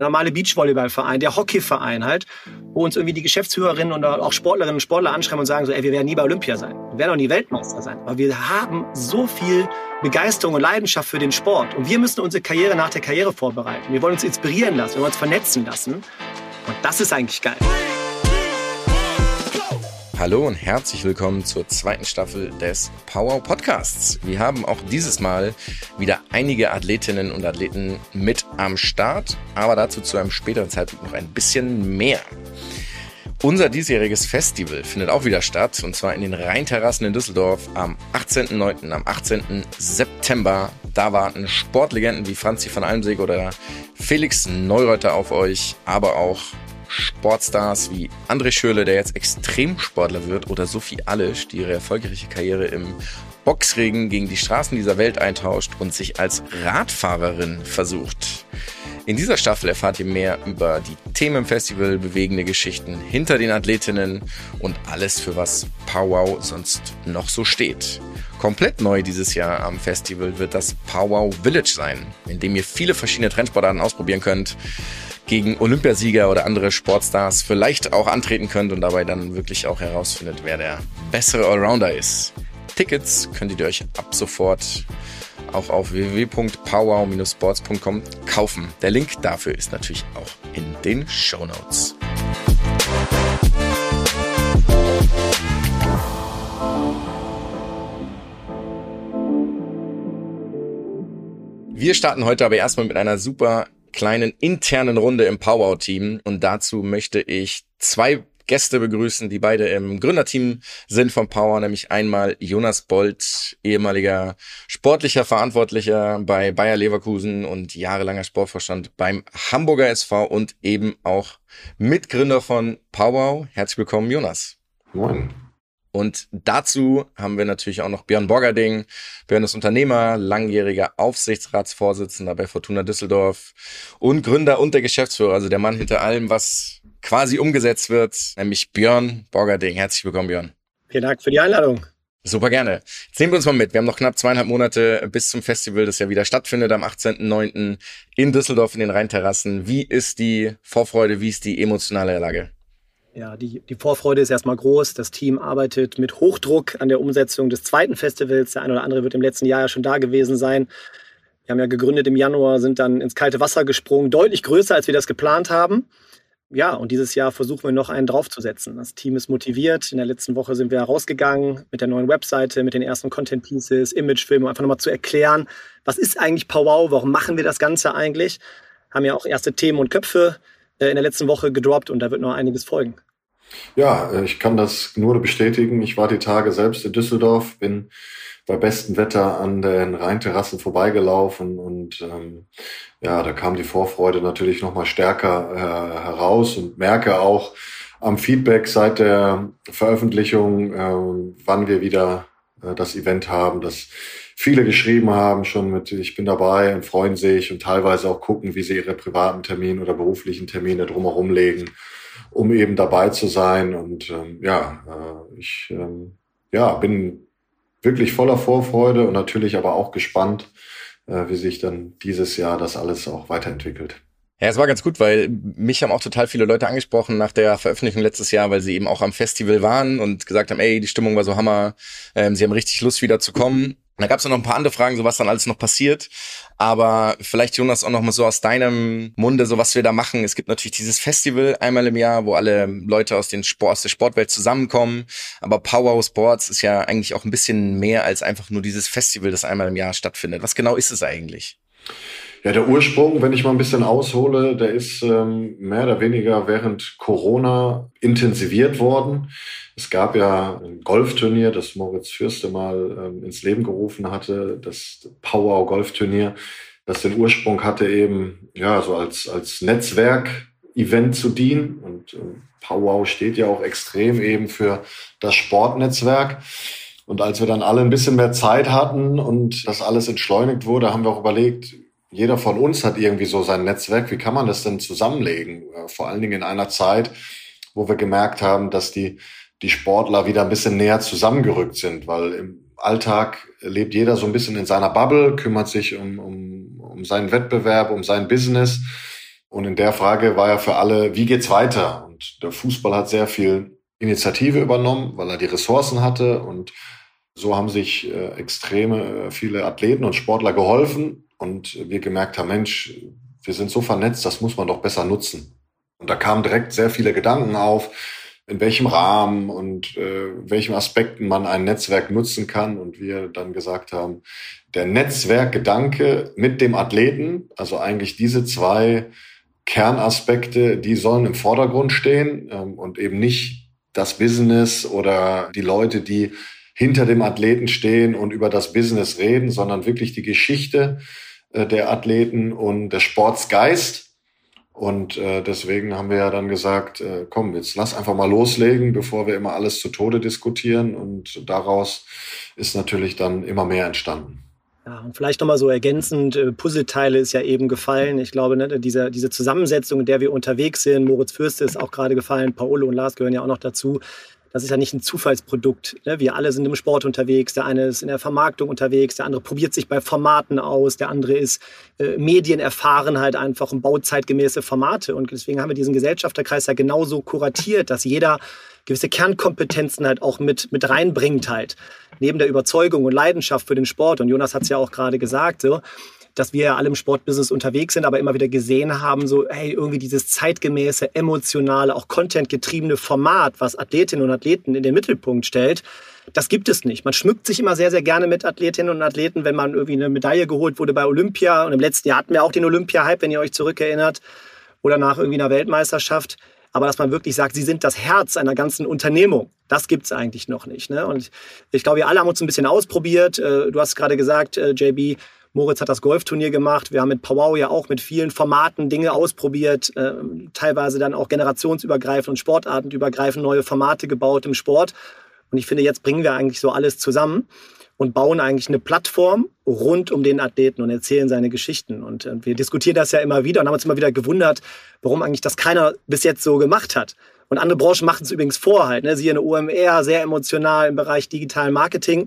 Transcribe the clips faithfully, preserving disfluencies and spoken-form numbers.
normale Beachvolleyballverein, der Hockeyverein halt, wo uns irgendwie die Geschäftsführerinnen und auch Sportlerinnen und Sportler anschreiben und sagen so, ey, wir werden nie bei Olympia sein, wir werden auch nie Weltmeister sein. Aber wir haben so viel Begeisterung und Leidenschaft für den Sport. Und wir müssen unsere Karriere nach der Karriere vorbereiten. Wir wollen uns inspirieren lassen, wir wollen uns vernetzen lassen. Und das ist eigentlich geil. Hallo und herzlich willkommen zur zweiten Staffel des Powwow Podcasts. Wir haben auch dieses Mal wieder einige Athletinnen und Athleten mit am Start, aber dazu zu einem späteren Zeitpunkt noch ein bisschen mehr. Unser diesjähriges Festival findet auch wieder statt, und zwar in den Rheinterrassen in Düsseldorf am achtzehnten neunten, am achtzehnten September. Da warten Sportlegenden wie Franzi von Almsig oder Felix Neureuter auf euch, aber auch Sportstars wie André Schürrle, der jetzt Extremsportler wird, oder Sophie Alisch, die ihre erfolgreiche Karriere im Boxregen gegen die Straßen dieser Welt eintauscht und sich als Radfahrerin versucht. In dieser Staffel erfahrt ihr mehr über die Themen im Festival, bewegende Geschichten hinter den Athletinnen und alles, für was Powwow sonst noch so steht. Komplett neu dieses Jahr am Festival wird das Powwow Village sein, in dem ihr viele verschiedene Trendsportarten ausprobieren könnt, gegen Olympiasieger oder andere Sportstars vielleicht auch antreten könnt und dabei dann wirklich auch herausfindet, wer der bessere Allrounder ist. Tickets könntet ihr euch ab sofort auch auf w w w punkt powwow dash sports punkt com kaufen. Der Link dafür ist natürlich auch in den Shownotes. Wir starten heute aber erstmal mit einer super kleinen internen Runde im Powwow-Team, und dazu möchte ich zwei Gäste begrüßen, die beide im Gründerteam sind vom Powwow, nämlich einmal Jonas Bold, ehemaliger sportlicher Verantwortlicher bei Bayer Leverkusen und jahrelanger Sportvorstand beim Hamburger S V und eben auch Mitgründer von Powwow. Herzlich willkommen, Jonas. Moin. Und dazu haben wir natürlich auch noch Björn Borgerding. Björn ist Unternehmer, langjähriger Aufsichtsratsvorsitzender bei Fortuna Düsseldorf und Gründer und der Geschäftsführer, also der Mann hinter allem, was quasi umgesetzt wird, nämlich Björn Borgerding. Herzlich willkommen, Björn. Vielen Dank für die Einladung. Super gerne. Jetzt nehmen wir uns mal mit. Wir haben noch knapp zweieinhalb Monate bis zum Festival, das ja wieder stattfindet am achtzehnten neunten in Düsseldorf in den Rheinterrassen. Wie ist die Vorfreude, wie ist die emotionale Lage? Ja, die, die Vorfreude ist erstmal groß. Das Team arbeitet mit Hochdruck an der Umsetzung des zweiten Festivals. Der eine oder andere wird im letzten Jahr ja schon da gewesen sein. Wir haben ja gegründet im Januar, sind dann ins kalte Wasser gesprungen, deutlich größer, als wir das geplant haben. Ja, und dieses Jahr versuchen wir noch einen draufzusetzen. Das Team ist motiviert. In der letzten Woche sind wir rausgegangen mit der neuen Webseite, mit den ersten Content Pieces, Imagefilmen, um einfach nochmal zu erklären, was ist eigentlich Powwow, warum machen wir das Ganze eigentlich? Haben ja auch erste Themen und Köpfe in der letzten Woche gedroppt, und da wird noch einiges folgen. Ja, ich kann das nur bestätigen. Ich war die Tage selbst in Düsseldorf, bin bei bestem Wetter an den Rheinterrassen vorbeigelaufen, und ähm, ja, da kam die Vorfreude natürlich noch mal stärker äh, heraus, und merke auch am Feedback seit der Veröffentlichung, äh, wann wir wieder äh, das Event haben, dass viele geschrieben haben schon mit "Ich bin dabei" und freuen sich, und teilweise auch gucken, wie sie ihre privaten Termine oder beruflichen Termine drumherum legen, um eben dabei zu sein. Und ähm, ja, äh, ich ähm, ja, bin wirklich voller Vorfreude und natürlich aber auch gespannt, äh, wie sich dann dieses Jahr das alles auch weiterentwickelt. Ja, es war ganz gut, weil mich haben auch total viele Leute angesprochen nach der Veröffentlichung letztes Jahr, weil sie eben auch am Festival waren und gesagt haben, ey, die Stimmung war so Hammer, ähm, sie haben richtig Lust, wieder zu kommen. Und da gab es noch ein paar andere Fragen, so was dann alles noch passiert. Aber vielleicht, Jonas, auch noch mal so aus deinem Munde, so was wir da machen. Es gibt natürlich dieses Festival einmal im Jahr, wo alle Leute aus, den Sport, aus der Sportwelt zusammenkommen. Aber Powwow Sports ist ja eigentlich auch ein bisschen mehr als einfach nur dieses Festival, das einmal im Jahr stattfindet. Was genau ist es eigentlich? Ja, der Ursprung, wenn ich mal ein bisschen aushole, der ist ähm, mehr oder weniger während Corona intensiviert worden. Es gab ja ein Golfturnier, das Moritz Fürste mal ähm, ins Leben gerufen hatte, das Powwow Golfturnier, das den Ursprung hatte eben ja so als als Netzwerk-Event zu dienen. Und ähm, Powwow steht ja auch extrem eben für das Sportnetzwerk. Und als wir dann alle ein bisschen mehr Zeit hatten und das alles entschleunigt wurde, haben wir auch überlegt, jeder von uns hat irgendwie so sein Netzwerk. Wie kann man das denn zusammenlegen? Vor allen Dingen in einer Zeit, wo wir gemerkt haben, dass die, die Sportler wieder ein bisschen näher zusammengerückt sind, weil im Alltag lebt jeder so ein bisschen in seiner Bubble, kümmert sich um, um, um seinen Wettbewerb, um sein Business. Und in der Frage war ja für alle, wie geht's weiter? Und der Fußball hat sehr viel Initiative übernommen, weil er die Ressourcen hatte. Und so haben sich äh, extreme äh, viele Athleten und Sportler geholfen. Und wir gemerkt haben, Mensch, wir sind so vernetzt, das muss man doch besser nutzen. Und da kamen direkt sehr viele Gedanken auf, in welchem Rahmen und äh, welchen Aspekten man ein Netzwerk nutzen kann. Und wir dann gesagt haben, der Netzwerkgedanke mit dem Athleten, also eigentlich diese zwei Kernaspekte, die sollen im Vordergrund stehen ähm, und eben nicht das Business oder die Leute, die hinter dem Athleten stehen und über das Business reden, sondern wirklich die Geschichte äh, der Athleten und der Sportsgeist. Und äh, deswegen haben wir ja dann gesagt, äh, komm, jetzt lass einfach mal loslegen, bevor wir immer alles zu Tode diskutieren. Und daraus ist natürlich dann immer mehr entstanden. Ja, und vielleicht nochmal so ergänzend, äh, Puzzleteile ist ja eben gefallen. Ich glaube, ne, diese, diese Zusammensetzung, in der wir unterwegs sind, Moritz Fürste ist auch gerade gefallen, Paolo und Lars gehören ja auch noch dazu. Das ist ja nicht ein Zufallsprodukt. Ne? Wir alle sind im Sport unterwegs. Der eine ist in der Vermarktung unterwegs, der andere probiert sich bei Formaten aus, der andere ist äh, Medienerfahrenheit einfach und baut zeitgemäße Formate. Und deswegen haben wir diesen Gesellschafterkreis ja genauso kuratiert, dass jeder gewisse Kernkompetenzen halt auch mit, mit reinbringt halt. Neben der Überzeugung und Leidenschaft für den Sport. Und Jonas hat es ja auch gerade gesagt, so, dass wir ja alle im Sportbusiness unterwegs sind, aber immer wieder gesehen haben, so, hey, irgendwie dieses zeitgemäße, emotionale, auch contentgetriebene Format, was Athletinnen und Athleten in den Mittelpunkt stellt, das gibt es nicht. Man schmückt sich immer sehr, sehr gerne mit Athletinnen und Athleten, wenn man irgendwie eine Medaille geholt wurde bei Olympia. Und im letzten Jahr hatten wir auch den Olympia-Hype, wenn ihr euch zurückerinnert, oder nach irgendwie einer Weltmeisterschaft. Aber dass man wirklich sagt, sie sind das Herz einer ganzen Unternehmung, das gibt es eigentlich noch nicht. Ne? Und ich glaube, wir alle haben uns ein bisschen ausprobiert. Du hast gerade gesagt, J B, Moritz hat das Golfturnier gemacht. Wir haben mit Powwow ja auch mit vielen Formaten Dinge ausprobiert, äh, teilweise dann auch generationsübergreifend und sportartenübergreifend neue Formate gebaut im Sport. Und ich finde, jetzt bringen wir eigentlich so alles zusammen und bauen eigentlich eine Plattform rund um den Athleten und erzählen seine Geschichten. Und äh, wir diskutieren das ja immer wieder und haben uns immer wieder gewundert, warum eigentlich das keiner bis jetzt so gemacht hat. Und andere Branchen machen es übrigens vor halt. Ne? Siehe eine O M R, sehr emotional im Bereich digitalen Marketing.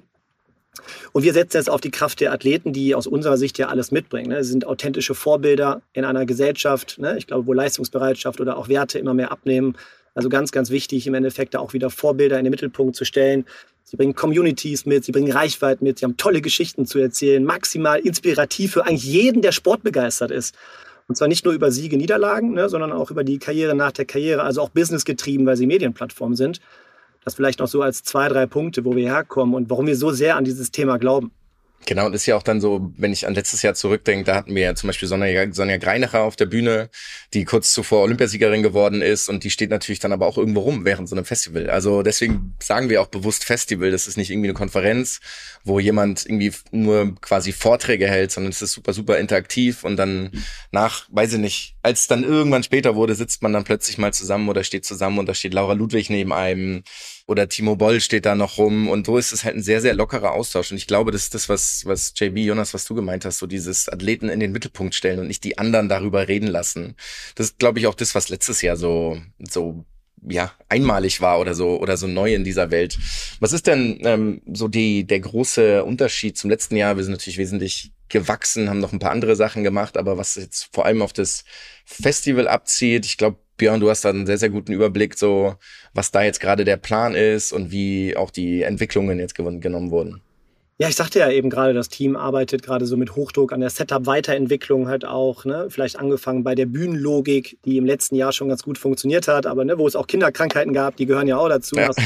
Und wir setzen jetzt auf die Kraft der Athleten, die aus unserer Sicht ja alles mitbringen. Ne? Sie sind authentische Vorbilder in einer Gesellschaft, ne? Ich glaube, wo Leistungsbereitschaft oder auch Werte immer mehr abnehmen. Also ganz, ganz wichtig, im Endeffekt da auch wieder Vorbilder in den Mittelpunkt zu stellen. Sie bringen Communities mit, sie bringen Reichweite mit, sie haben tolle Geschichten zu erzählen, maximal inspirativ für eigentlich jeden, der sportbegeistert ist. Und zwar nicht nur über Siege, Niederlagen, ne? Sondern auch über die Karriere nach der Karriere, also auch businessgetrieben, weil sie Medienplattformen sind. Das vielleicht noch so als zwei, drei Punkte, wo wir herkommen und warum wir so sehr an dieses Thema glauben. Genau, und ist ja auch dann so, wenn ich an letztes Jahr zurückdenke, da hatten wir ja zum Beispiel Sonja, Sonja Greinacher auf der Bühne, die kurz zuvor Olympiasiegerin geworden ist und die steht natürlich dann aber auch irgendwo rum während so einem Festival. Also deswegen sagen wir auch bewusst Festival, das ist nicht irgendwie eine Konferenz, wo jemand irgendwie nur quasi Vorträge hält, sondern es ist super, super interaktiv und dann nach, weiß ich nicht, als es dann irgendwann später wurde, sitzt man dann plötzlich mal zusammen oder steht zusammen und da steht Laura Ludwig neben einem oder Timo Boll steht da noch rum und so ist es halt ein sehr, sehr lockerer Austausch und ich glaube, das ist das, was, was J B, Jonas, was du gemeint hast, so dieses Athleten in den Mittelpunkt stellen und nicht die anderen darüber reden lassen. Das ist, glaube ich, auch das, was letztes Jahr so, so, ja, einmalig war oder so, oder so neu in dieser Welt. Was ist denn ähm, so die, der große Unterschied zum letzten Jahr? Wir sind natürlich wesentlich gewachsen, haben noch ein paar andere Sachen gemacht, aber was jetzt vor allem auf das Festival abzieht, ich glaube, Björn, du hast da einen sehr, sehr guten Überblick, so was da jetzt gerade der Plan ist und wie auch die Entwicklungen jetzt genommen wurden. Ja, ich sagte ja eben gerade, das Team arbeitet gerade so mit Hochdruck an der Setup-Weiterentwicklung halt auch. Ne? Vielleicht angefangen bei der Bühnenlogik, die im letzten Jahr schon ganz gut funktioniert hat, aber ne, wo es auch Kinderkrankheiten gab, die gehören ja auch dazu. Ja.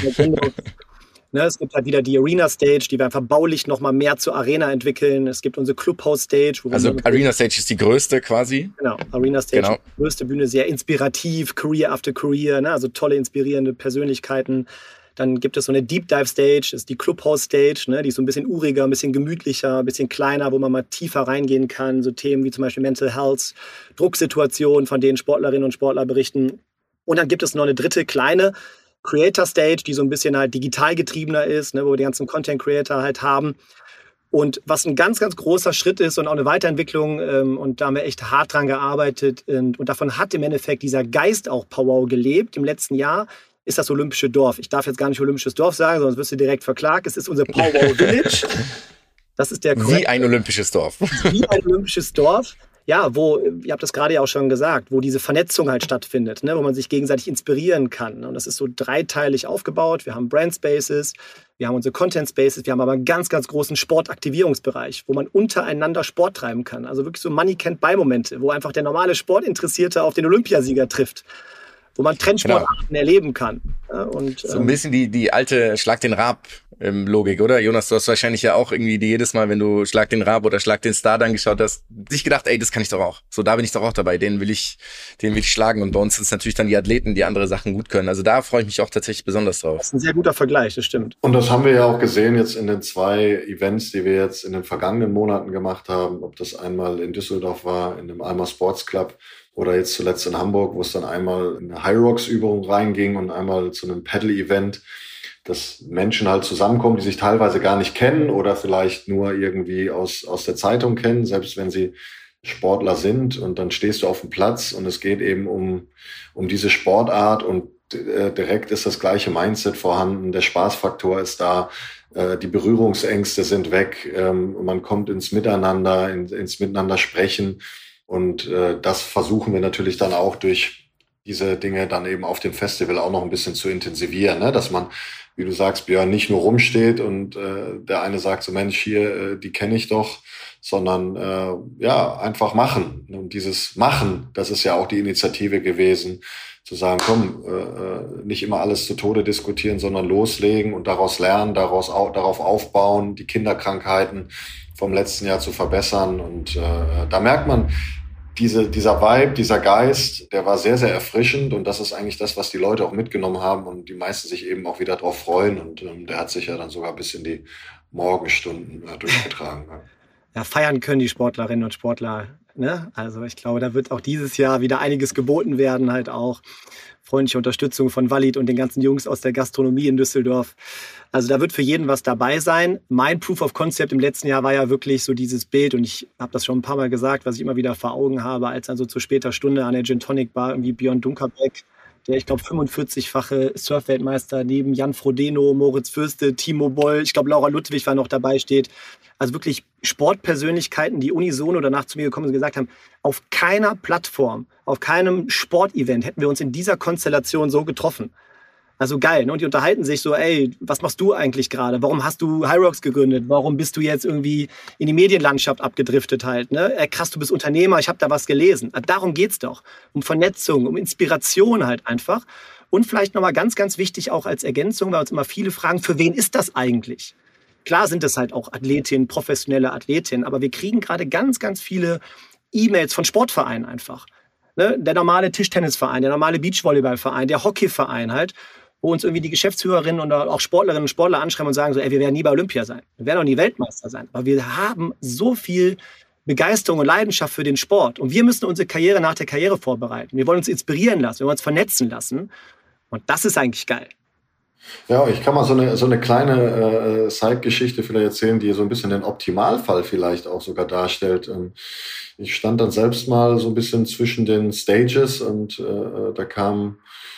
Ne, es gibt halt wieder die Arena-Stage, die wir einfach baulich noch mal mehr zur Arena entwickeln. Es gibt unsere Clubhouse-Stage. Wo also Arena-Stage ist die größte quasi? Genau, Arena-Stage genau. ist die größte Bühne, sehr inspirativ, Career after Career, ne? Also tolle, inspirierende Persönlichkeiten. Dann gibt es so eine Deep-Dive-Stage, das ist die Clubhouse-Stage, ne? Die ist so ein bisschen uriger, ein bisschen gemütlicher, ein bisschen kleiner, wo man mal tiefer reingehen kann. So Themen wie zum Beispiel Mental Health, Drucksituationen, von denen Sportlerinnen und Sportler berichten. Und dann gibt es noch eine dritte, kleine Creator Stage, die so ein bisschen halt digital getriebener ist, ne, wo wir die ganzen Content Creator halt haben. Und was ein ganz, ganz großer Schritt ist und auch eine Weiterentwicklung, ähm, und da haben wir echt hart dran gearbeitet. Und, und davon hat im Endeffekt dieser Geist auch Powwow gelebt im letzten Jahr, ist das Olympische Dorf. Ich darf jetzt gar nicht Olympisches Dorf sagen, sonst wirst du direkt verklagt. Es ist unser Powwow Village. Das ist der Wie ein olympisches Dorf. Wie ein olympisches Dorf. ja, wo, ihr habt das gerade ja auch schon gesagt, wo diese Vernetzung halt stattfindet, ne? Wo man sich gegenseitig inspirieren kann. Und das ist so dreiteilig aufgebaut. Wir haben Brand Spaces, wir haben unsere Content Spaces, wir haben aber einen ganz, ganz großen Sportaktivierungsbereich, wo man untereinander Sport treiben kann. Also wirklich so Money-Can't-Buy-Momente, wo einfach der normale Sportinteressierte auf den Olympiasieger trifft, wo man Trendsportarten genau. erleben kann. Ja, und, so ein bisschen die, die alte Schlag den Raab ähm, Logik, oder? Jonas, du hast wahrscheinlich ja auch irgendwie die jedes Mal, wenn du Schlag den Raab oder Schlag den Star dann geschaut hast, dich gedacht, ey, das kann ich doch auch. So, da bin ich doch auch dabei, den will ich, den will ich schlagen. Und bei uns sind es natürlich dann die Athleten, die andere Sachen gut können. Also da freue ich mich auch tatsächlich besonders drauf. Das ist ein sehr guter Vergleich, das stimmt. Und das haben wir ja auch gesehen jetzt in den zwei Events, die wir jetzt in den vergangenen Monaten gemacht haben. Ob das einmal in Düsseldorf war, in dem Alma Sports Club, oder jetzt zuletzt in Hamburg, wo es dann einmal in eine High-Rocks-Übung reinging und einmal zu einem Paddle-Event, dass Menschen halt zusammenkommen, die sich teilweise gar nicht kennen oder vielleicht nur irgendwie aus, aus der Zeitung kennen, selbst wenn sie Sportler sind. Und dann stehst du auf dem Platz und es geht eben um, um diese Sportart und äh, direkt ist das gleiche Mindset vorhanden, der Spaßfaktor ist da, äh, die Berührungsängste sind weg, ähm, und man kommt ins Miteinander, in, ins Miteinander sprechen. Und äh, das versuchen wir natürlich dann auch durch diese Dinge dann eben auf dem Festival auch noch ein bisschen zu intensivieren, ne? Dass man, wie du sagst, Björn, nicht nur rumsteht und äh, der eine sagt so, Mensch, hier, äh, die kenne ich doch, sondern äh, ja, einfach machen. Und dieses Machen, das ist ja auch die Initiative gewesen, zu sagen, komm, äh, nicht immer alles zu Tode diskutieren, sondern loslegen und daraus lernen, daraus au- darauf aufbauen, die Kinderkrankheiten vom letzten Jahr zu verbessern. Und äh, da merkt man, diese, dieser Vibe, dieser Geist, der war sehr, sehr erfrischend. Und das ist eigentlich das, was die Leute auch mitgenommen haben und die meisten sich eben auch wieder drauf freuen. Und ähm, der hat sich ja dann sogar bis in die Morgenstunden äh, durchgetragen. Ja. Ja, feiern können die Sportlerinnen und Sportler. Ne? Also ich glaube, da wird auch dieses Jahr wieder einiges geboten werden, halt auch freundliche Unterstützung von Walid und den ganzen Jungs aus der Gastronomie in Düsseldorf. Also da wird für jeden was dabei sein. Mein Proof of Concept im letzten Jahr war ja wirklich so dieses Bild, und ich habe das schon ein paar Mal gesagt, was ich immer wieder vor Augen habe, als dann so zu später Stunde an der Gin Tonic Bar irgendwie Björn Dunkerbeck, der, ich glaube, fünfundvierzigfache Surfweltmeister neben Jan Frodeno, Moritz Fürste, Timo Boll, ich glaube, Laura Ludwig war noch dabei, steht. Also wirklich Sportpersönlichkeiten, die unisono danach zu mir gekommen sind und gesagt haben, auf keiner Plattform, auf keinem Sportevent hätten wir uns in dieser Konstellation so getroffen. Also geil, ne? Und die unterhalten sich so, ey, was machst du eigentlich gerade? Warum hast du High Rocks gegründet? Warum bist du jetzt irgendwie in die Medienlandschaft abgedriftet halt? Ne? Ey, krass, du bist Unternehmer, ich habe da was gelesen. Darum geht's doch. Um Vernetzung, um Inspiration halt einfach. Und vielleicht nochmal ganz, ganz wichtig auch als Ergänzung, weil uns immer viele fragen, für wen ist das eigentlich? Klar sind es halt auch Athletinnen, professionelle Athletinnen, aber wir kriegen gerade ganz, ganz viele E-Mails von Sportvereinen einfach. Ne? Der normale Tischtennisverein, der normale Beachvolleyballverein, der Hockeyverein halt, wo uns irgendwie die Geschäftsführerinnen und auch Sportlerinnen und Sportler anschreiben und sagen so, ey, wir werden nie bei Olympia sein, wir werden auch nie Weltmeister sein, aber wir haben so viel Begeisterung und Leidenschaft für den Sport und wir müssen unsere Karriere nach der Karriere vorbereiten. Wir wollen uns inspirieren lassen, wir wollen uns vernetzen lassen und das ist eigentlich geil. Ja, ich kann mal so eine, so eine kleine äh, Side-Geschichte vielleicht erzählen, die so ein bisschen den Optimalfall vielleicht auch sogar darstellt. Ähm, ich stand dann selbst mal so ein bisschen zwischen den Stages und äh, da kam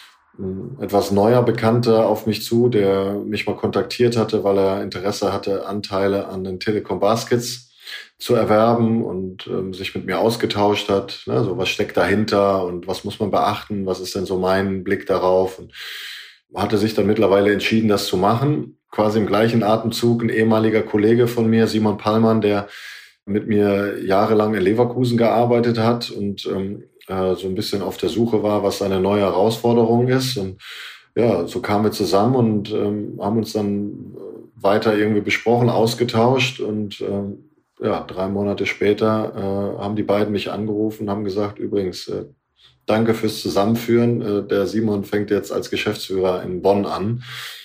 ein etwas neuer Bekannter auf mich zu, der mich mal kontaktiert hatte, weil er Interesse hatte, Anteile an den Telekom Baskets zu erwerben und ähm, sich mit mir ausgetauscht hat. Ne, so was steckt dahinter und was muss man beachten? Was ist denn so mein Blick darauf? Und hatte sich dann mittlerweile entschieden, das zu machen. Quasi im gleichen Atemzug ein ehemaliger Kollege von mir, Simon Pallmann, der mit mir jahrelang in Leverkusen gearbeitet hat und ähm, äh, so ein bisschen auf der Suche war, was seine neue Herausforderung ist. Und ja, so kamen wir zusammen und ähm, haben uns dann weiter irgendwie besprochen, ausgetauscht. Und ähm, ja, drei Monate später äh, haben die beiden mich angerufen und haben gesagt, übrigens, äh, danke fürs Zusammenführen. Der Simon fängt jetzt als Geschäftsführer in Bonn an.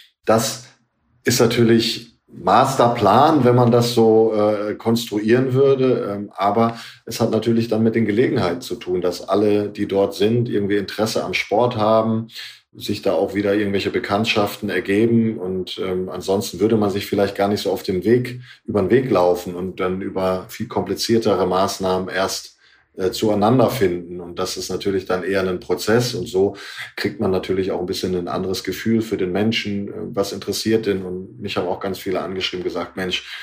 Das ist natürlich Masterplan, wenn man das so äh, konstruieren würde. Ähm, aber es hat natürlich dann mit den Gelegenheiten zu tun, dass alle, die dort sind, irgendwie Interesse am Sport haben, sich da auch wieder irgendwelche Bekanntschaften ergeben. Und ähm, ansonsten würde man sich vielleicht gar nicht so auf dem Weg, über den Weg laufen und dann über viel kompliziertere Maßnahmen erst Äh, zueinander finden. Und das ist natürlich dann eher ein Prozess. Und so kriegt man natürlich auch ein bisschen ein anderes Gefühl für den Menschen. Was interessiert den? Und mich haben auch ganz viele angeschrieben, gesagt, Mensch,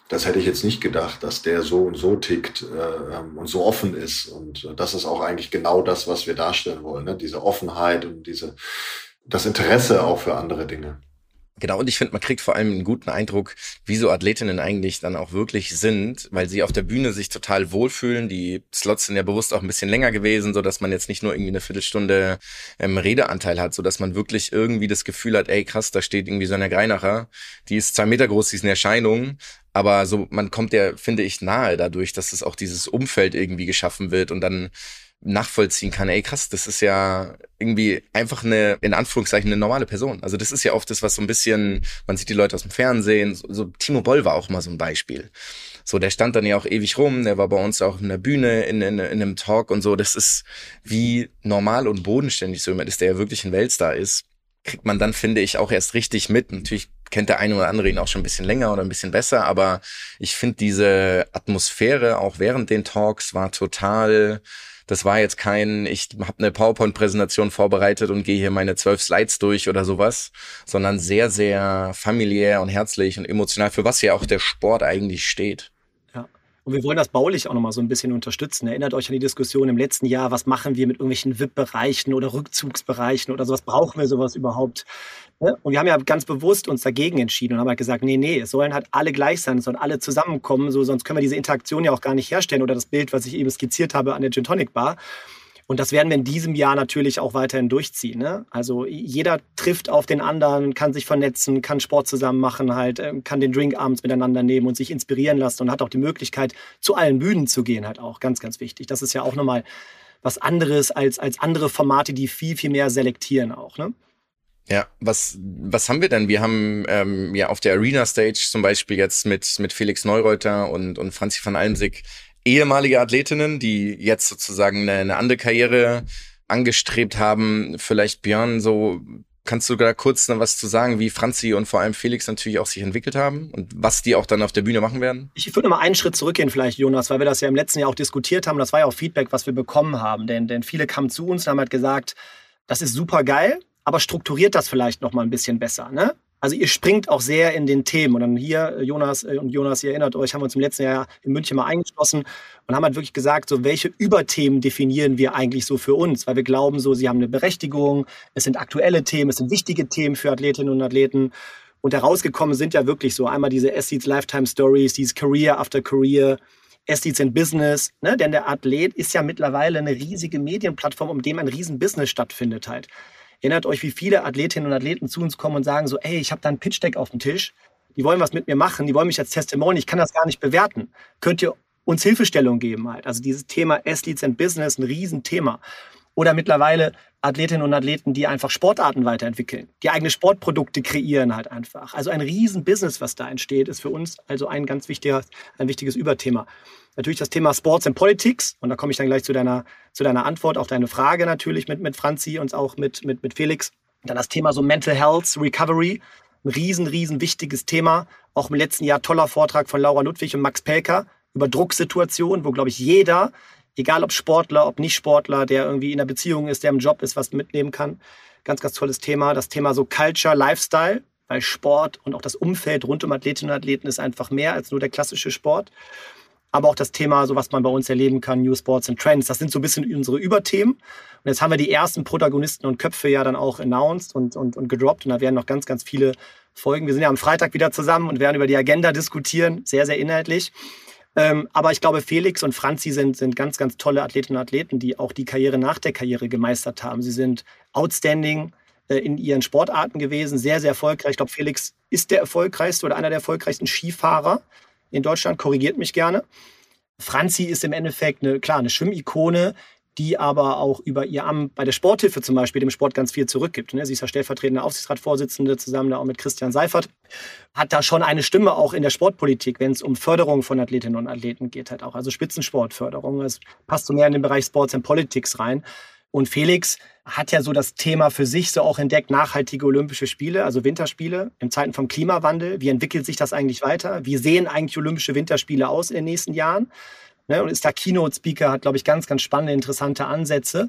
das hätte ich jetzt nicht gedacht, dass der so und so tickt äh, und so offen ist. Und äh, das ist auch eigentlich genau das, was wir darstellen wollen, ne? Diese Offenheit und diese das Interesse auch für andere Dinge. Genau, und ich finde, man kriegt vor allem einen guten Eindruck, wie so Athletinnen eigentlich dann auch wirklich sind, weil sie auf der Bühne sich total wohlfühlen. Die Slots sind ja bewusst auch ein bisschen länger gewesen, so dass man jetzt nicht nur irgendwie eine Viertelstunde ähm, Redeanteil hat, so dass man wirklich irgendwie das Gefühl hat, ey krass, da steht irgendwie so eine Greinacher, die ist zwei Meter groß, die ist eine Erscheinung, aber so man kommt ja, finde ich, nahe dadurch, dass es auch dieses Umfeld irgendwie geschaffen wird und dann nachvollziehen kann, ey krass, das ist ja irgendwie einfach eine, in Anführungszeichen, eine normale Person. Also das ist ja oft das, was so ein bisschen, man sieht die Leute aus dem Fernsehen, so, so Timo Boll war auch mal so ein Beispiel. So, der stand dann ja auch ewig rum, der war bei uns auch in der Bühne, in, in, in einem Talk und so, das ist wie normal und bodenständig, so jemand ist, der ja wirklich ein Weltstar ist, kriegt man dann, finde ich, auch erst richtig mit. Natürlich kennt der eine oder andere ihn auch schon ein bisschen länger oder ein bisschen besser, aber ich finde diese Atmosphäre auch während den Talks war total. Das war jetzt kein, ich habe eine PowerPoint-Präsentation vorbereitet und gehe hier meine zwölf Slides durch oder sowas, sondern sehr, sehr familiär und herzlich und emotional, für was ja auch der Sport eigentlich steht. Ja. Und wir wollen das baulich auch nochmal so ein bisschen unterstützen. Erinnert euch an die Diskussion im letzten Jahr, was machen wir mit irgendwelchen V I P-Bereichen oder Rückzugsbereichen oder sowas, brauchen wir sowas überhaupt? Und wir haben ja ganz bewusst uns dagegen entschieden und haben halt gesagt, nee, nee, es sollen halt alle gleich sein, es sollen alle zusammenkommen, so, sonst können wir diese Interaktion ja auch gar nicht herstellen oder das Bild, was ich eben skizziert habe an der Gin Tonic Bar. Und das werden wir in diesem Jahr natürlich auch weiterhin durchziehen. Ne? Also jeder trifft auf den anderen, kann sich vernetzen, kann Sport zusammen machen, halt, kann den Drink abends miteinander nehmen und sich inspirieren lassen und hat auch die Möglichkeit, zu allen Bühnen zu gehen, halt auch ganz, ganz wichtig. Das ist ja auch nochmal was anderes als, als andere Formate, die viel, viel mehr selektieren auch, ne? Ja, was was haben wir denn? Wir haben ähm, ja auf der Arena Stage zum Beispiel jetzt mit mit Felix Neureuter und und Franzi van Almsick ehemalige Athletinnen, die jetzt sozusagen eine, eine andere Karriere angestrebt haben. Vielleicht Björn, so kannst du da kurz noch was zu sagen, wie Franzi und vor allem Felix natürlich auch sich entwickelt haben und was die auch dann auf der Bühne machen werden? Ich würde noch mal einen Schritt zurückgehen vielleicht, Jonas, weil wir das ja im letzten Jahr auch diskutiert haben. Das war ja auch Feedback, was wir bekommen haben, denn denn viele kamen zu uns und haben halt gesagt, das ist super geil, aber strukturiert das vielleicht noch mal ein bisschen besser, ne? Also ihr springt auch sehr in den Themen. Und dann hier, Jonas und Jonas, ihr erinnert euch, haben wir uns im letzten Jahr in München mal eingeschlossen und haben halt wirklich gesagt, so welche Überthemen definieren wir eigentlich so für uns? Weil wir glauben so, sie haben eine Berechtigung, es sind aktuelle Themen, es sind wichtige Themen für Athletinnen und Athleten. Und herausgekommen sind ja wirklich so einmal diese Athletes Lifetime Stories, dieses Career after Career, Athletes in Business, ne? Denn der Athlet ist ja mittlerweile eine riesige Medienplattform, um dem ein riesen Business stattfindet halt. Erinnert euch, wie viele Athletinnen und Athleten zu uns kommen und sagen so, ey, ich habe da ein Pitch-Deck auf dem Tisch, die wollen was mit mir machen, die wollen mich als Testimonial, ich kann das gar nicht bewerten. Könnt ihr uns Hilfestellung geben halt? Also dieses Thema Athletes and Business, ein Riesenthema. Oder mittlerweile Athletinnen und Athleten, die einfach Sportarten weiterentwickeln, die eigene Sportprodukte kreieren halt einfach. Also ein Riesen-Business, was da entsteht, ist für uns also ein ganz wichtiger, ein wichtiges Überthema. Natürlich das Thema Sports and Politics. Und da komme ich dann gleich zu deiner, zu deiner Antwort auf deine Frage natürlich mit, mit Franzi und auch mit, mit, mit Felix. Dann das Thema so Mental Health Recovery. Ein riesen, riesen wichtiges Thema. Auch im letzten Jahr toller Vortrag von Laura Ludwig und Max Pelker über Drucksituationen, wo, glaube ich, jeder, egal ob Sportler, ob Nicht-Sportler, der irgendwie in einer Beziehung ist, der im Job ist, was mitnehmen kann. Ganz, ganz tolles Thema. Das Thema so Culture, Lifestyle, weil Sport und auch das Umfeld rund um Athletinnen und Athleten ist einfach mehr als nur der klassische Sport. Aber auch das Thema, so was man bei uns erleben kann, New Sports and Trends, das sind so ein bisschen unsere Überthemen. Und jetzt haben wir die ersten Protagonisten und Köpfe ja dann auch announced und, und, und gedroppt. Und da werden noch ganz, ganz viele Folgen. Wir sind ja am Freitag wieder zusammen und werden über die Agenda diskutieren. Sehr, sehr inhaltlich. Ähm, aber ich glaube, Felix und Franzi sind, sind ganz, ganz tolle Athletinnen und Athleten, die auch die Karriere nach der Karriere gemeistert haben. Sie sind outstanding äh, in ihren Sportarten gewesen, sehr, sehr erfolgreich. Ich glaube, Felix ist der erfolgreichste oder einer der erfolgreichsten Skifahrer in Deutschland, korrigiert mich gerne. Franzi ist im Endeffekt eine, klar, eine Schwimmikone, die aber auch über ihr Amt bei der Sporthilfe zum Beispiel dem Sport ganz viel zurückgibt. Sie ist ja stellvertretende Aufsichtsratsvorsitzende, zusammen da auch mit Christian Seifert. Hat da schon eine Stimme auch in der Sportpolitik, wenn es um Förderung von Athletinnen und Athleten geht halt auch. Also Spitzensportförderung. Das passt so mehr in den Bereich Sports and Politics rein. Und Felix hat ja so das Thema für sich so auch entdeckt, nachhaltige Olympische Spiele, also Winterspiele in Zeiten vom Klimawandel. Wie entwickelt sich das eigentlich weiter? Wie sehen eigentlich Olympische Winterspiele aus in den nächsten Jahren? Ne, und ist da Keynote-Speaker, hat, glaube ich, ganz, ganz spannende, interessante Ansätze.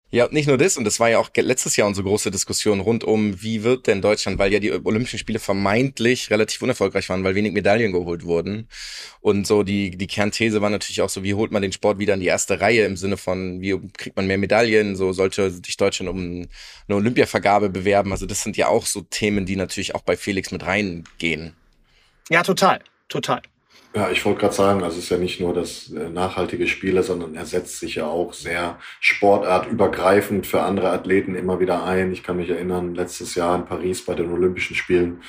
Ja, nicht nur das, und das war ja auch letztes Jahr unsere große Diskussion rund um, wie wird denn Deutschland, weil ja die Olympischen Spiele vermeintlich relativ unerfolgreich waren, weil wenig Medaillen geholt wurden. Und so die die Kernthese war natürlich auch so, wie holt man den Sport wieder in die erste Reihe im Sinne von, wie kriegt man mehr Medaillen, so sollte sich Deutschland um eine Olympiavergabe bewerben. Also das sind ja auch so Themen, die natürlich auch bei Felix mit reingehen. Ja, total, total. Ja, ich wollte gerade sagen, also es ist ja nicht nur das nachhaltige Spiele, sondern er setzt sich ja auch sehr sportartübergreifend für andere Athleten immer wieder ein. Ich kann mich erinnern, letztes Jahr in Paris bei den Olympischen Spielen.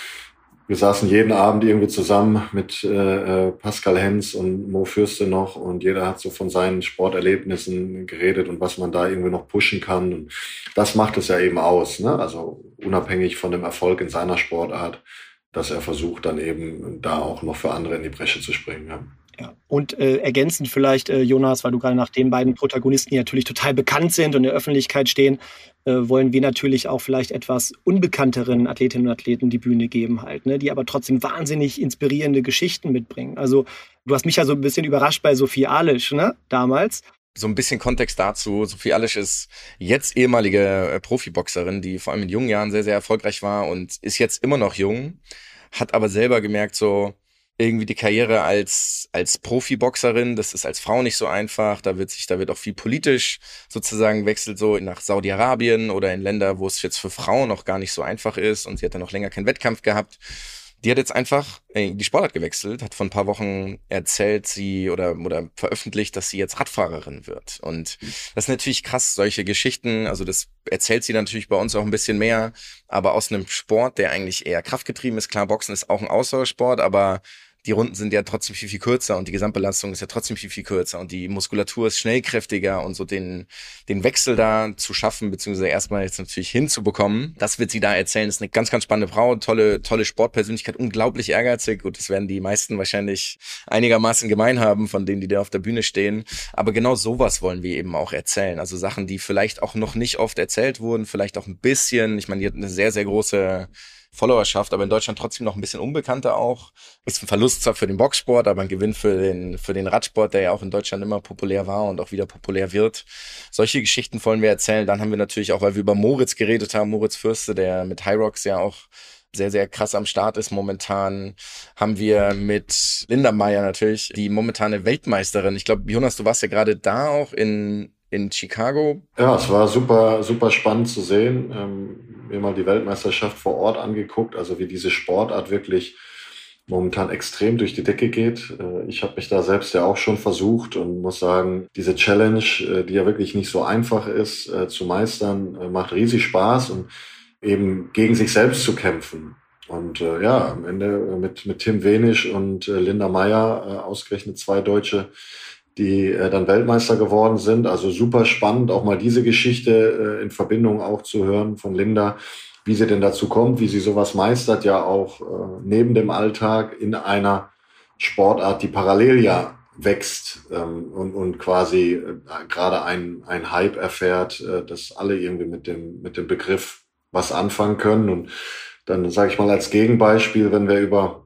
Wir saßen jeden Abend irgendwie zusammen mit äh, Pascal Hens und Mo Fürste noch und jeder hat so von seinen Sporterlebnissen geredet und was man da irgendwie noch pushen kann. Und das macht es ja eben aus, ne? Also unabhängig von dem Erfolg in seiner Sportart, dass er versucht, dann eben da auch noch für andere in die Bresche zu springen. Ja. Ja. Und äh, ergänzend vielleicht, äh, Jonas, weil du gerade nach den beiden Protagonisten, die natürlich total bekannt sind und in der Öffentlichkeit stehen, äh, wollen wir natürlich auch vielleicht etwas unbekannteren Athletinnen und Athleten die Bühne geben halt, ne, die aber trotzdem wahnsinnig inspirierende Geschichten mitbringen. Also du hast mich ja so ein bisschen überrascht bei Sophie Alisch, ne, damals. So ein bisschen Kontext dazu. Sophie Alisch ist jetzt ehemalige äh, Profiboxerin, die vor allem in jungen Jahren sehr, sehr erfolgreich war und ist jetzt immer noch jung, hat aber selber gemerkt, so irgendwie die Karriere als als Profiboxerin, das ist als Frau nicht so einfach. Da wird sich, da wird auch viel politisch sozusagen wechselt so nach Saudi-Arabien oder in Länder, wo es jetzt für Frauen noch gar nicht so einfach ist. Und sie hat dann noch länger keinen Wettkampf gehabt. Die hat jetzt einfach äh, die Sportart gewechselt, hat vor ein paar Wochen erzählt, sie oder oder veröffentlicht, dass sie jetzt Radfahrerin wird. Und das ist natürlich krass, solche Geschichten, also das erzählt sie natürlich bei uns auch ein bisschen mehr, aber aus einem Sport, der eigentlich eher kraftgetrieben ist. Klar, Boxen ist auch ein Ausdauersport, aber die Runden sind ja trotzdem viel, viel kürzer und die Gesamtbelastung ist ja trotzdem viel, viel kürzer und die Muskulatur ist schnellkräftiger und so den den Wechsel da zu schaffen, beziehungsweise erstmal jetzt natürlich hinzubekommen, das wird sie da erzählen. Das ist eine ganz, ganz spannende Frau, tolle tolle Sportpersönlichkeit, unglaublich ehrgeizig. Gut, das werden die meisten wahrscheinlich einigermaßen gemein haben, von denen, die da auf der Bühne stehen. Aber genau sowas wollen wir eben auch erzählen. Also Sachen, die vielleicht auch noch nicht oft erzählt wurden, vielleicht auch ein bisschen, ich meine, die hat eine sehr, sehr große Followerschaft, aber in Deutschland trotzdem noch ein bisschen unbekannter auch. Ist ein Verlust zwar für den Boxsport, aber ein Gewinn für den für den Radsport, der ja auch in Deutschland immer populär war und auch wieder populär wird. Solche Geschichten wollen wir erzählen. Dann haben wir natürlich auch, weil wir über Moritz geredet haben, Moritz Fürste, der mit Hyrox ja auch sehr, sehr krass am Start ist momentan, haben wir mit Linda Meyer natürlich, die momentane Weltmeisterin. Ich glaube, Jonas, du warst ja gerade da auch in in Chicago. Ja, es war super, super spannend zu sehen. Ähm, mir mal die Weltmeisterschaft vor Ort angeguckt, also wie diese Sportart wirklich momentan extrem durch die Decke geht. Äh, ich habe mich da selbst ja auch schon versucht und muss sagen, diese Challenge, äh, die ja wirklich nicht so einfach ist äh, zu meistern, äh, macht riesig Spaß und eben gegen sich selbst zu kämpfen. Und äh, ja, am Ende mit, mit Tim Wenisch und äh, Linda Meyer, äh, ausgerechnet zwei Deutsche, die äh, dann Weltmeister geworden sind. Also super spannend, auch mal diese Geschichte äh, in Verbindung auch zu hören von Linda, wie sie denn dazu kommt, wie sie sowas meistert, ja auch äh, neben dem Alltag in einer Sportart, die parallel ja wächst ähm, und, und quasi äh, gerade ein, ein Hype erfährt, äh, dass alle irgendwie mit dem, mit dem Begriff was anfangen können. Und dann sage ich mal als Gegenbeispiel, wenn wir über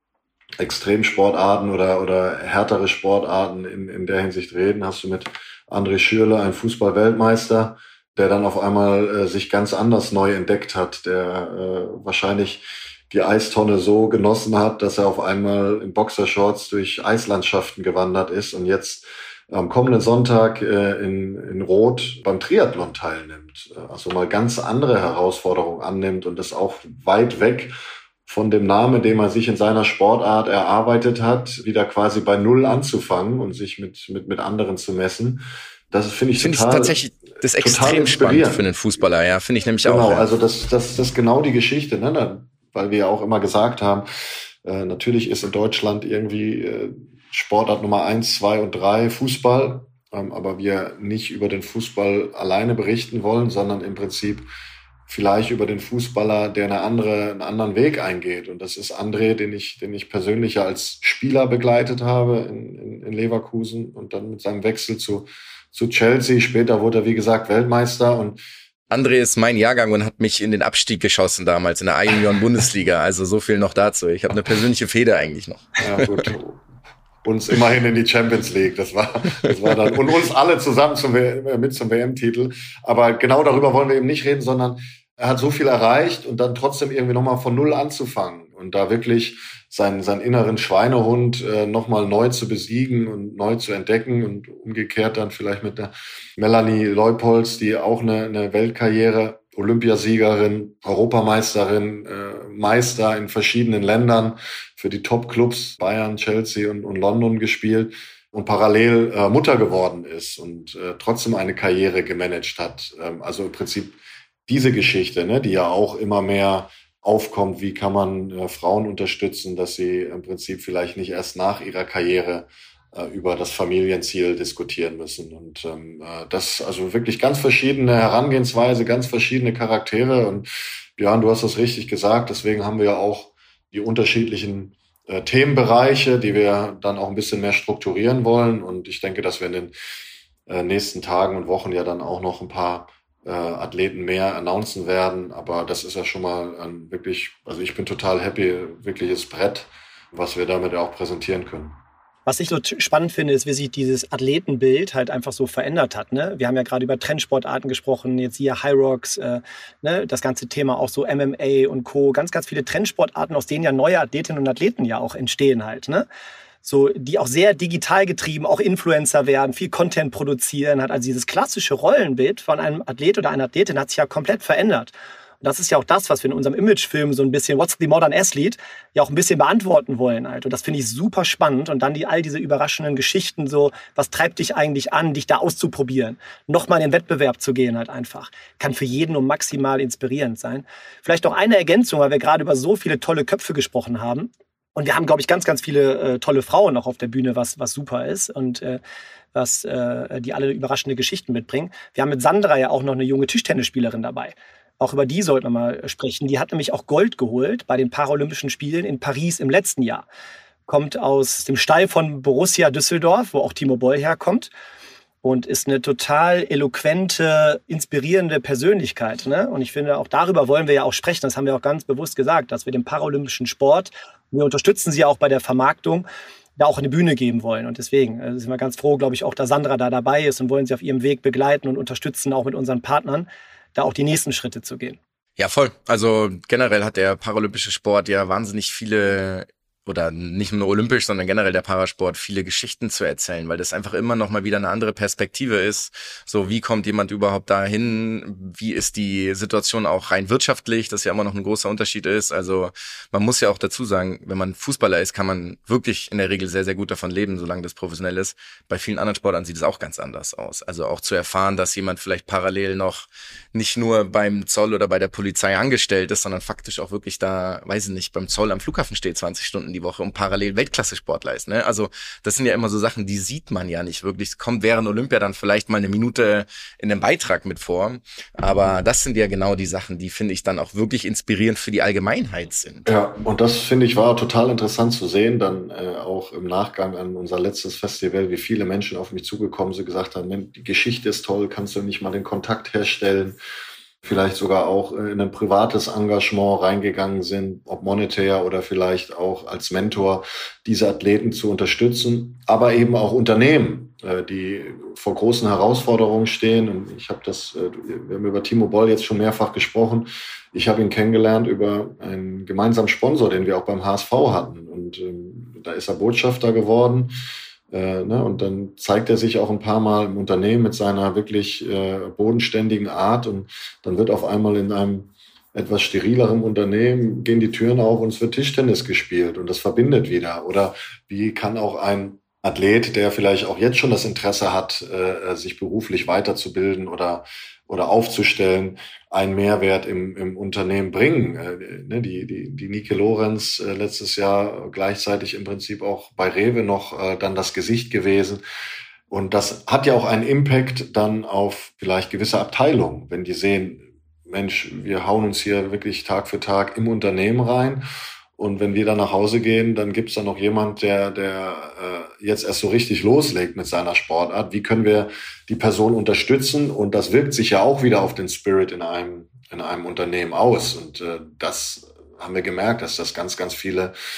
Extremsportarten oder oder härtere Sportarten in in der Hinsicht reden, hast du mit André Schürrle einen Fußball-Weltmeister, der dann auf einmal äh, sich ganz anders neu entdeckt hat, der äh, wahrscheinlich die Eistonne so genossen hat, dass er auf einmal in Boxershorts durch Eislandschaften gewandert ist und jetzt am kommenden Sonntag äh, in in Rot beim Triathlon teilnimmt. Also mal ganz andere Herausforderungen annimmt und das auch weit weg von dem Namen, den man sich in seiner Sportart erarbeitet hat, wieder quasi bei Null anzufangen und sich mit mit mit anderen zu messen. Das finde ich find total ich tatsächlich das extrem spannend für einen Fußballer, ja, finde ich nämlich genau, auch. Genau, also das das das ist genau die Geschichte, ne? Weil wir ja auch immer gesagt haben, äh, natürlich ist in Deutschland irgendwie äh, Sportart Nummer eins, zwei und drei Fußball, ähm, aber wir nicht über den Fußball alleine berichten wollen, sondern im Prinzip vielleicht über den Fußballer, der eine andere, einen anderen Weg eingeht. Und das ist André, den ich, den ich persönlich ja als Spieler begleitet habe in, in, in Leverkusen und dann mit seinem Wechsel zu, zu Chelsea. Später wurde er, wie gesagt, Weltmeister und André ist mein Jahrgang und hat mich in den Abstieg geschossen damals in der A-Junioren-Bundesliga. Also so viel noch dazu. Ich habe eine persönliche Fehde eigentlich noch. Ja, gut. uns immerhin in die Champions League. Das war, das war dann, und uns alle zusammen zum, mit zum W M-Titel. Aber genau darüber wollen wir eben nicht reden, sondern er hat so viel erreicht und dann trotzdem irgendwie nochmal von Null anzufangen und da wirklich seinen, seinen inneren Schweinehund äh, nochmal neu zu besiegen und neu zu entdecken und umgekehrt dann vielleicht mit der Melanie Leupolz, die auch eine, eine Weltkarriere, Olympiasiegerin, Europameisterin, äh, Meister in verschiedenen Ländern für die Top-Clubs Bayern, Chelsea und, und London gespielt und parallel äh, Mutter geworden ist und äh, trotzdem eine Karriere gemanagt hat. Ähm, also im Prinzip diese Geschichte, ne, die ja auch immer mehr aufkommt, wie kann man äh, Frauen unterstützen, dass sie im Prinzip vielleicht nicht erst nach ihrer Karriere äh, über das Familienziel diskutieren müssen. Und ähm, äh, das also wirklich ganz verschiedene Herangehensweise, ganz verschiedene Charaktere. Und Björn, du hast das richtig gesagt, deswegen haben wir ja auch die unterschiedlichen äh, Themenbereiche, die wir dann auch ein bisschen mehr strukturieren wollen. Und ich denke, dass wir in den äh, nächsten Tagen und Wochen ja dann auch noch ein paar Äh, Athleten mehr announcen werden, aber das ist ja schon mal ein wirklich, also ich bin total happy, wirkliches Brett, was wir damit auch präsentieren können. Was ich so t- spannend finde, ist, wie sich dieses Athletenbild halt einfach so verändert hat. Ne? Wir haben ja gerade über Trendsportarten gesprochen, jetzt hier High Rocks, äh, ne? Das ganze Thema auch so M M A und Co. Ganz, ganz viele Trendsportarten, aus denen ja neue Athletinnen und Athleten ja auch entstehen halt, ne? So, die auch sehr digital getrieben, auch Influencer werden, viel Content produzieren, hat also dieses klassische Rollenbild von einem Athlet oder einer Athletin hat sich ja komplett verändert. Und das ist ja auch das, was wir in unserem Imagefilm so ein bisschen What's the Modern Athlete ja auch ein bisschen beantworten wollen halt. Und das finde ich super spannend. Und dann die, all diese überraschenden Geschichten so, was treibt dich eigentlich an, dich da auszuprobieren, nochmal in den Wettbewerb zu gehen halt einfach. Kann für jeden nur maximal inspirierend sein. Vielleicht noch eine Ergänzung, weil wir gerade über so viele tolle Köpfe gesprochen haben. Und wir haben, glaube ich, ganz, ganz viele äh, tolle Frauen noch auf der Bühne, was, was super ist und äh, was äh, die alle überraschende Geschichten mitbringen. Wir haben mit Sandra ja auch noch eine junge Tischtennisspielerin dabei. Auch über die sollten wir mal sprechen. Die hat nämlich auch Gold geholt bei den Paralympischen Spielen in Paris im letzten Jahr. Kommt aus dem Stall von Borussia Düsseldorf, wo auch Timo Boll herkommt. Und ist eine total eloquente, inspirierende Persönlichkeit. Ne? Und ich finde, auch darüber wollen wir ja auch sprechen. Das haben wir auch ganz bewusst gesagt, dass wir den paralympischen Sport, wir unterstützen sie ja auch bei der Vermarktung, da auch eine Bühne geben wollen. Und deswegen also sind wir ganz froh, glaube ich, auch, dass Sandra da dabei ist und wollen sie auf ihrem Weg begleiten und unterstützen, auch mit unseren Partnern, da auch die nächsten Schritte zu gehen. Ja, voll. Also generell hat der paralympische Sport ja wahnsinnig viele oder nicht nur olympisch, sondern generell der Parasport viele Geschichten zu erzählen, weil das einfach immer noch mal wieder eine andere Perspektive ist. So, wie kommt jemand überhaupt dahin? Wie ist die Situation auch rein wirtschaftlich? Das ja immer noch ein großer Unterschied ist. Also man muss ja auch dazu sagen, wenn man Fußballer ist, kann man wirklich in der Regel sehr, sehr gut davon leben, solange das professionell ist. Bei vielen anderen Sportarten sieht es auch ganz anders aus. Also auch zu erfahren, dass jemand vielleicht parallel noch nicht nur beim Zoll oder bei der Polizei angestellt ist, sondern faktisch auch wirklich da, weiß ich nicht, beim Zoll am Flughafen steht zwanzig Stunden die Woche und parallel Weltklasse-Sport leisten. Ne? Also das sind ja immer so Sachen, die sieht man ja nicht wirklich. Es kommt während Olympia dann vielleicht mal eine Minute in einem Beitrag mit vor. Aber das sind ja genau die Sachen, die, finde ich, dann auch wirklich inspirierend für die Allgemeinheit sind. Ja, und das, finde ich, war total interessant zu sehen, dann äh, auch im Nachgang an unser letztes Festival, wie viele Menschen auf mich zugekommen sind, gesagt haben, die Geschichte ist toll, kannst du nicht mal den Kontakt herstellen? Vielleicht sogar auch in ein privates Engagement reingegangen sind, ob monetär oder vielleicht auch als Mentor, diese Athleten zu unterstützen, aber eben auch Unternehmen, die vor großen Herausforderungen stehen. Und ich habe das, wir haben über Timo Boll jetzt schon mehrfach gesprochen. Ich habe ihn kennengelernt über einen gemeinsamen Sponsor, den wir auch beim H S V hatten. Und ähm, da ist er Botschafter geworden. Äh, ne, und dann zeigt er sich auch ein paar Mal im Unternehmen mit seiner wirklich äh, bodenständigen Art und dann wird auf einmal in einem etwas sterileren Unternehmen gehen die Türen auf und es wird Tischtennis gespielt und das verbindet wieder. Oder wie kann auch ein Athlet, der vielleicht auch jetzt schon das Interesse hat, äh, sich beruflich weiterzubilden oder oder aufzustellen, einen Mehrwert im, im Unternehmen bringen. Äh, ne, die, die, die Nike Lorenz äh, letztes Jahr gleichzeitig im Prinzip auch bei Rewe noch äh, dann das Gesicht gewesen. Und das hat ja auch einen Impact dann auf vielleicht gewisse Abteilungen, wenn die sehen, Mensch, wir hauen uns hier wirklich Tag für Tag im Unternehmen rein. Und wenn wir dann nach Hause gehen, dann gibt's da noch jemand, der, der äh, jetzt erst so richtig loslegt mit seiner Sportart. Wie können wir die Person unterstützen? Und das wirkt sich ja auch wieder auf den Spirit in einem in einem Unternehmen aus. Und äh, das haben wir gemerkt, dass das ganz, ganz viele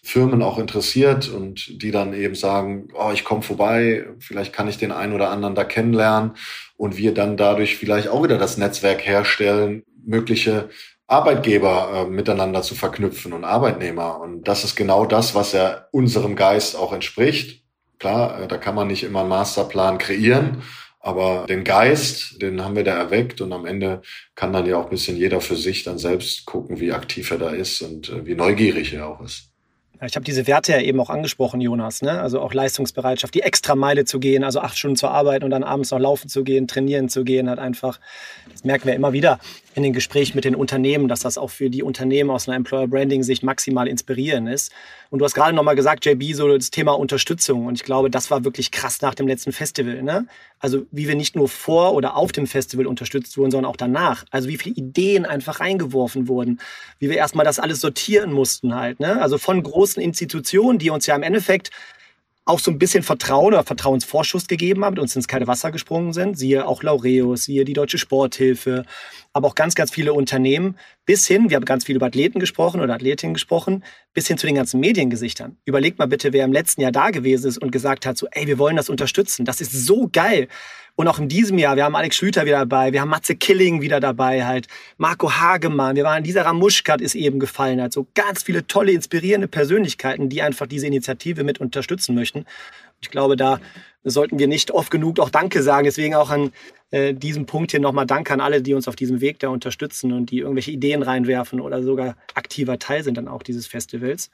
Firmen auch interessiert und die dann eben sagen, oh, ich komme vorbei, vielleicht kann ich den einen oder anderen da kennenlernen und wir dann dadurch vielleicht auch wieder das Netzwerk herstellen, mögliche Arbeitgeber äh, miteinander zu verknüpfen und Arbeitnehmer. Und das ist genau das, was ja unserem Geist auch entspricht. Klar, äh, da kann man nicht immer einen Masterplan kreieren, aber den Geist, den haben wir da erweckt und am Ende kann dann ja auch ein bisschen jeder für sich dann selbst gucken, wie aktiv er da ist und äh, wie neugierig er auch ist. Ich habe diese Werte ja eben auch angesprochen, Jonas, ne? Also auch Leistungsbereitschaft, die Extrameile zu gehen, also acht Stunden zu arbeiten und dann abends noch laufen zu gehen, trainieren zu gehen, halt einfach. Das merken wir immer wieder in den Gesprächen mit den Unternehmen, dass das auch für die Unternehmen aus einer Employer-Branding-Sicht maximal inspirierend ist. Und du hast gerade nochmal gesagt, J B, so das Thema Unterstützung. Und ich glaube, das war wirklich krass nach dem letzten Festival, ne? Also wie wir nicht nur vor oder auf dem Festival unterstützt wurden, sondern auch danach. Also wie viele Ideen einfach reingeworfen wurden. Wie wir erstmal das alles sortieren mussten halt, ne? Also von großen Institutionen, die uns ja im Endeffekt auch so ein bisschen Vertrauen oder Vertrauensvorschuss gegeben haben, mit uns ins kalte Wasser gesprungen sind. Siehe auch Laureus, siehe die Deutsche Sporthilfe, aber auch ganz, ganz viele Unternehmen. Bis hin, wir haben ganz viel über Athleten gesprochen oder Athletinnen gesprochen, bis hin zu den ganzen Mediengesichtern. Überlegt mal bitte, wer im letzten Jahr da gewesen ist und gesagt hat, so, ey, wir wollen das unterstützen. Das ist so geil. Und auch in diesem Jahr, wir haben Alex Schlüter wieder dabei, wir haben Matze Killing wieder dabei, halt Marco Hagemann, wir waren, dieser Ramuschkat ist eben gefallen, halt so ganz viele tolle, inspirierende Persönlichkeiten, die einfach diese Initiative mit unterstützen möchten. Ich glaube, da sollten wir nicht oft genug auch Danke sagen. Deswegen auch an äh, diesem Punkt hier nochmal Danke an alle, die uns auf diesem Weg da unterstützen und die irgendwelche Ideen reinwerfen oder sogar aktiver Teil sind dann auch dieses Festivals.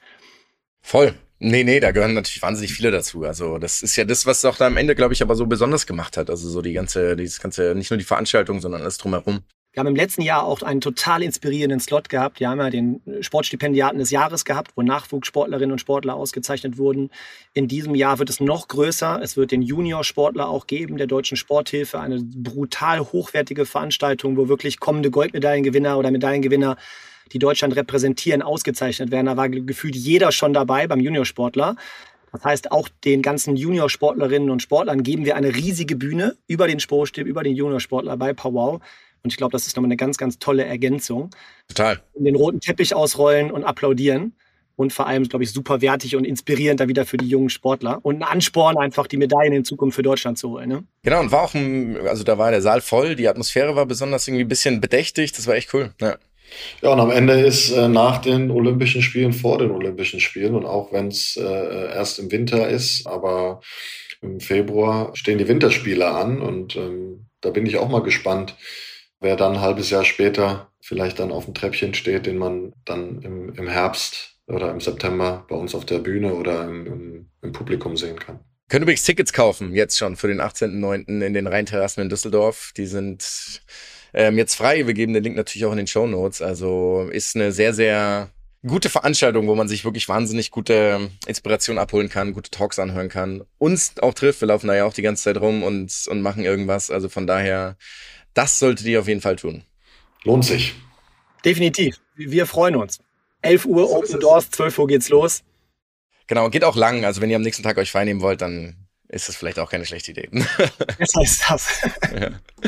Voll. Nee, nee, da gehören natürlich wahnsinnig viele dazu. Also das ist ja das, was auch da am Ende, glaube ich, aber so besonders gemacht hat. Also so die ganze, dieses ganze, nicht nur die Veranstaltung, sondern alles drumherum. Wir haben im letzten Jahr auch einen total inspirierenden Slot gehabt. Wir haben ja den Sportstipendiaten des Jahres gehabt, wo Nachwuchssportlerinnen und Sportler ausgezeichnet wurden. In diesem Jahr wird es noch größer. Es wird den Juniorsportler auch geben, der Deutschen Sporthilfe. Eine brutal hochwertige Veranstaltung, wo wirklich kommende Goldmedaillengewinner oder Medaillengewinner, die Deutschland repräsentieren, ausgezeichnet werden. Da war gefühlt jeder schon dabei beim Juniorsportler. Das heißt, auch den ganzen Juniorsportlerinnen und Sportlern geben wir eine riesige Bühne über den Sportstipendiat, über den Juniorsportler bei Powwow. Und ich glaube, das ist nochmal eine ganz, ganz tolle Ergänzung. Total. Den roten Teppich ausrollen und applaudieren. Und vor allem, glaube ich, super wertig und inspirierend da wieder für die jungen Sportler. Und ein Ansporn, einfach die Medaillen in Zukunft für Deutschland zu holen. Ne? Genau, und war auch ein, also da war der Saal voll, die Atmosphäre war besonders irgendwie ein bisschen bedächtig. Das war echt cool. Ja. Ja, und am Ende ist äh, nach den Olympischen Spielen vor den Olympischen Spielen und auch wenn es äh, erst im Winter ist, aber im Februar stehen die Winterspiele an und ähm, da bin ich auch mal gespannt, wer dann ein halbes Jahr später vielleicht dann auf dem Treppchen steht, den man dann im, im Herbst oder im September bei uns auf der Bühne oder im, im, im Publikum sehen kann. Könnt übrigens Tickets kaufen, jetzt schon für den achtzehnten neunten in den Rheinterrassen in Düsseldorf. Die sind ähm, jetzt frei. Wir geben den Link natürlich auch in den Shownotes. Also ist eine sehr, sehr gute Veranstaltung, wo man sich wirklich wahnsinnig gute Inspiration abholen kann, gute Talks anhören kann. Uns auch trifft. Wir laufen da ja auch die ganze Zeit rum und, und machen irgendwas. Also von daher, das solltet ihr auf jeden Fall tun. Lohnt sich. Definitiv. Wir freuen uns. elf Uhr Open Doors, zwölf Uhr geht's los. Genau, geht auch lang. Also wenn ihr am nächsten Tag euch freinehmen wollt, dann ist das vielleicht auch keine schlechte Idee. Das heißt das. Ja.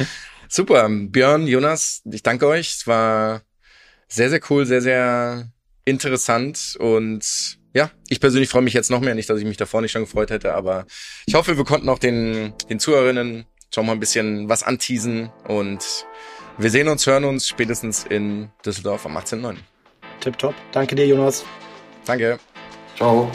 Super. Björn, Jonas, ich danke euch. Es war sehr, sehr cool, sehr, sehr interessant. Und ja, ich persönlich freue mich jetzt noch mehr. Nicht, dass ich mich davor nicht schon gefreut hätte, aber ich hoffe, wir konnten auch den, den Zuhörerinnen schon mal ein bisschen was anteasen. Und wir sehen uns, hören uns spätestens in Düsseldorf am achtzehnten neunten Tipptopp. Danke dir, Jonas. Danke. Ciao.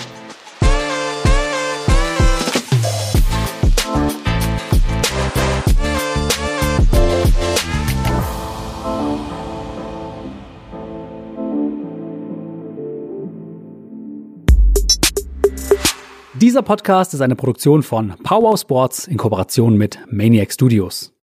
Dieser Podcast ist eine Produktion von Powwow Sports in Kooperation mit Maniac Studios.